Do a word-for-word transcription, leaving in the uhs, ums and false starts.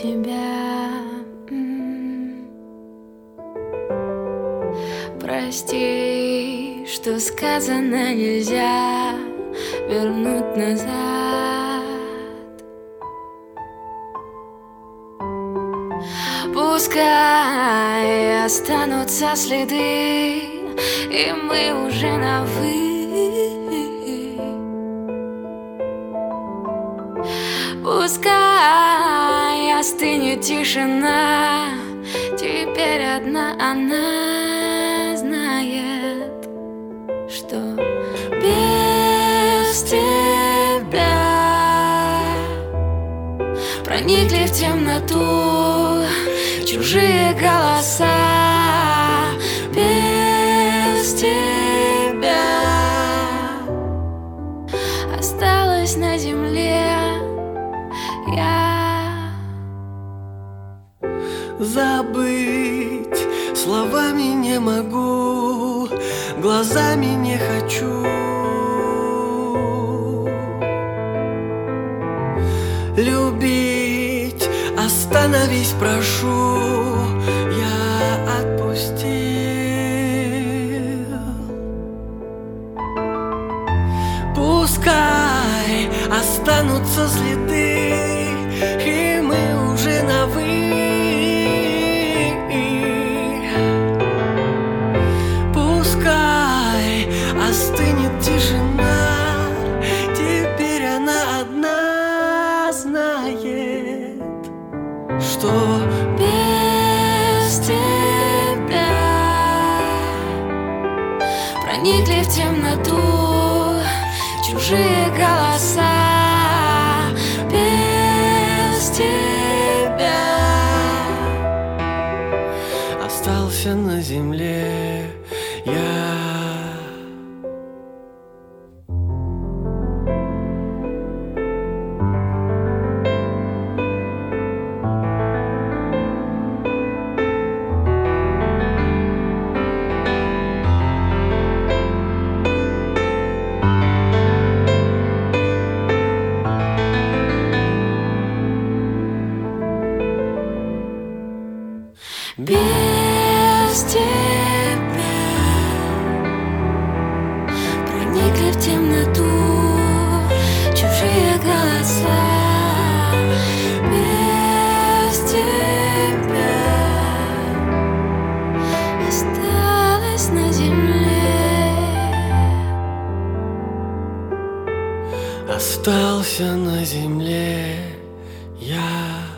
тебя. М. Прости, что сказано нельзя вернуть назад. Пускай останутся следы, и мы уже на «вы». Пускай остынет тишина, теперь одна она знает, что без тебя проникли в темноту чужие голоса. Без тебя осталась на земле я. Забыть словами не могу, глазами не хочу. Любить остановись, прошу, я отпустил. Пускай останутся следы, и мы уже на «вы». Пускай остынет тишина, теперь она одна знает, что без тебя проникли в темноту чужие голоса. Без тебя остался на земле я. Без тебя проникли в темноту чужие голоса. Без тебя осталась на земле. Остался на земле я.